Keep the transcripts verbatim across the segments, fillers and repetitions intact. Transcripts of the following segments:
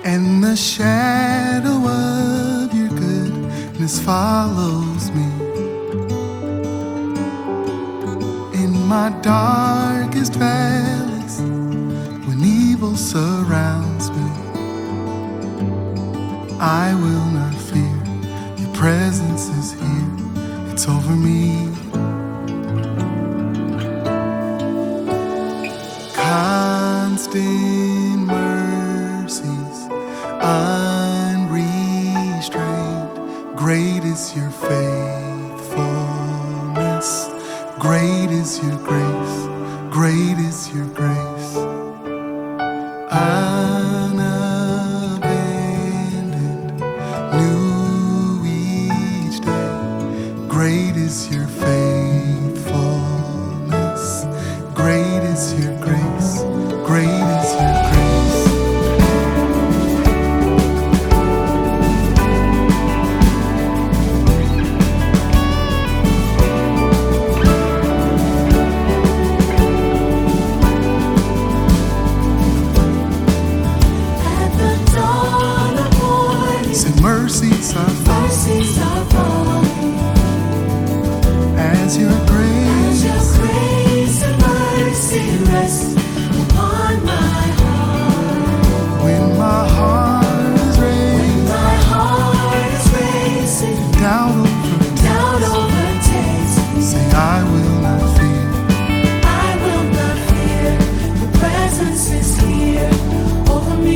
and the shadow of your goodness follows me. In my darkest valleys, when evil surrounds me, I will not fear. Your presence is here, it's over me. Constant mercies, unrestrained, great is your faithfulness, great is your grace, great is your grace. Unabandoned, new each day, great is your faithfulness, great is your grace, great is your grace. Mercies are falling as your grace, as your grace and mercy rests upon my heart. When my heart is racing, when my heart is racing, doubt overtakes, doubt overtakes me. Say, I will not fear, I will not fear. Your presence is here over me.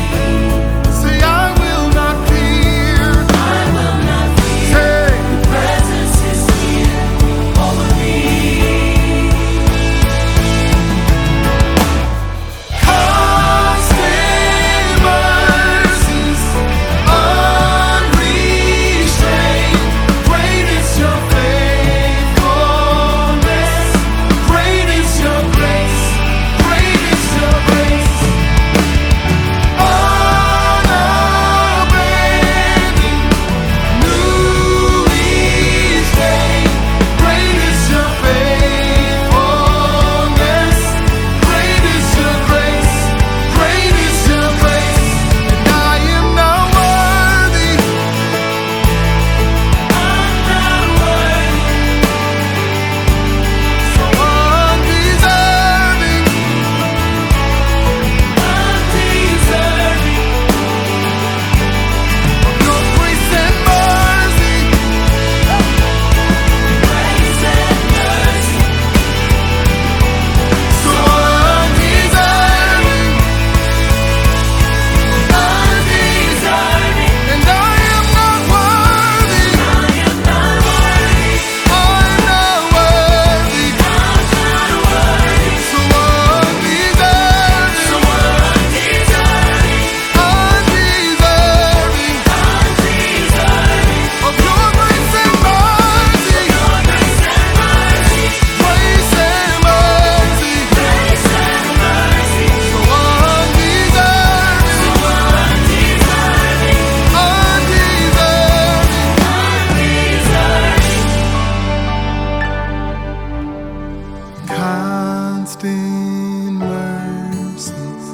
Constant mercies,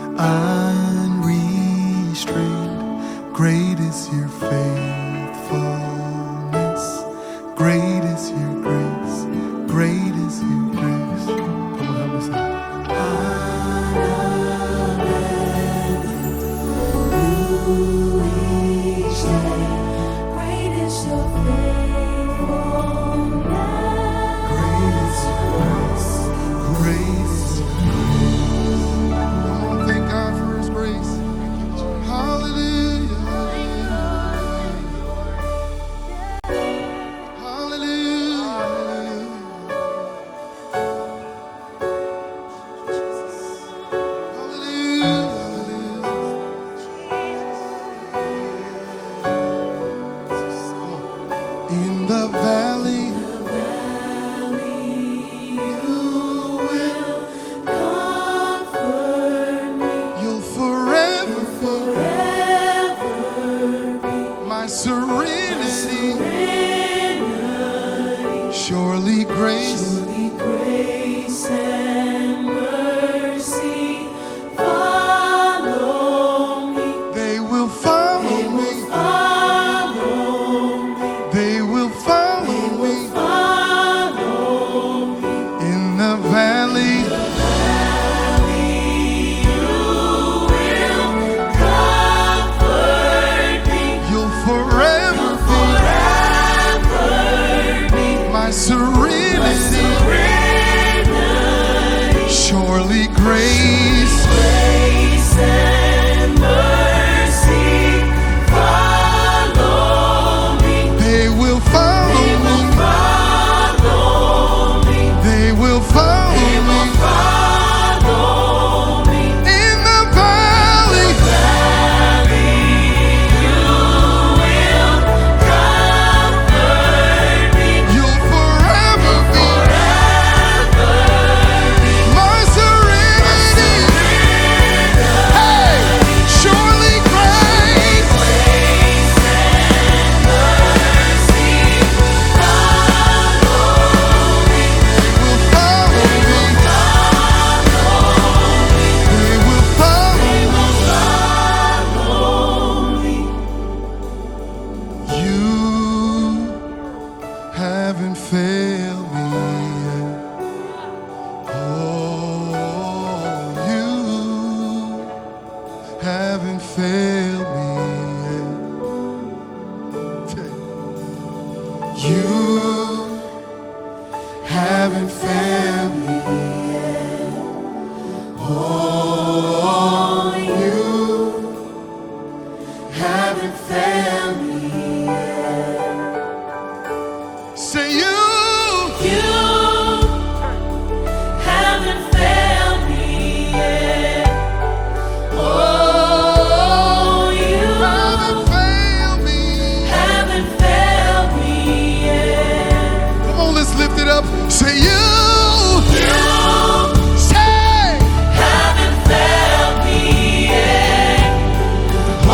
unrestrained, great is your faithfulness, great is your grace, great is your grace. Come on, help us out. New each day, great is your faithfulness, great is your grace. Grace. Come on, thank God for His grace. Hallelujah. haven't failed me yet. You haven't failed me yet. Oh, you haven't failed me yet. Say you. You haven't failed me yet. Oh, you Haven't failed me. haven't failed me yet. Come on, let's lift it up. Say you. You Say. haven't failed me yet. Oh,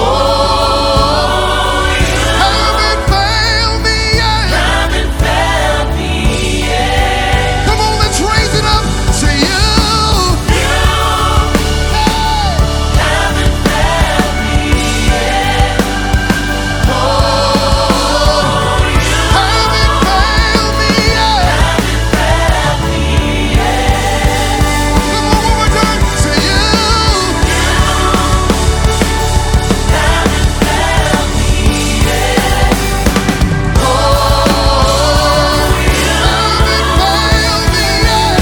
you Haven't failed me yet. haven't failed me yet. Come on, let's raise it up. Say you. You haven't failed me yet. Oh, you Haven't failed me yet. haven't failed me yet. Come on, one more time. Say you. Haven't failed me yet. Oh, you haven't failed me yet.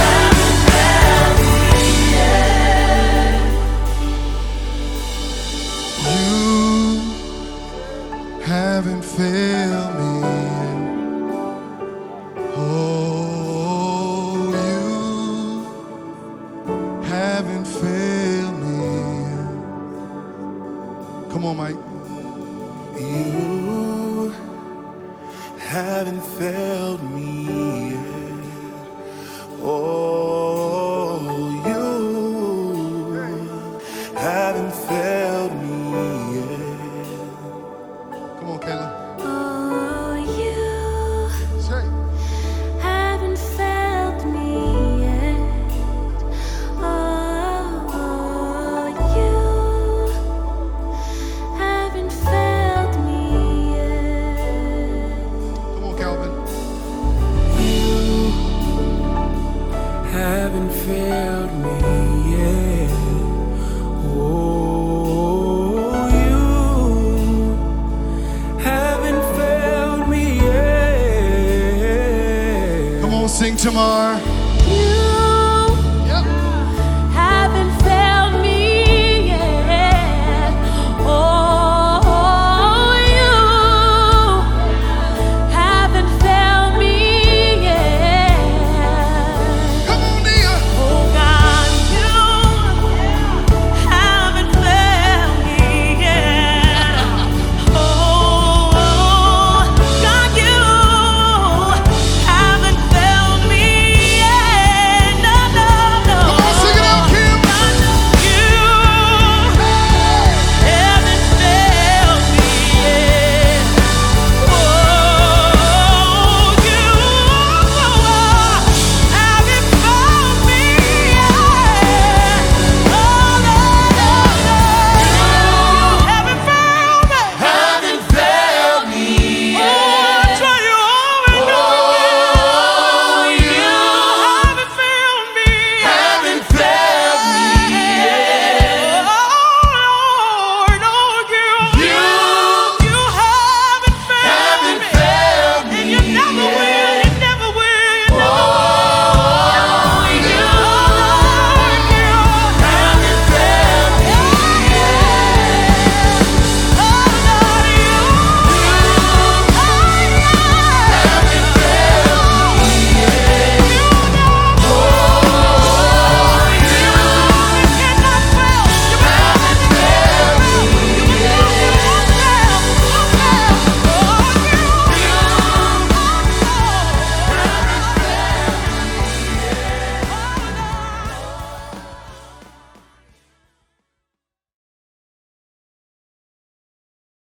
You haven't failed me yet. Oh, you haven't failed me yet. Come on, Mike. You haven't failed me yet. Oh, you haven't failed me yet. Come on, Kayla. Oh, you Say. haven't failed me yet. Oh, you haven't failed me yet. Come on, Calvin. Haven't failed me yet. Oh, you haven't failed me yet. Come on, sing Tamar.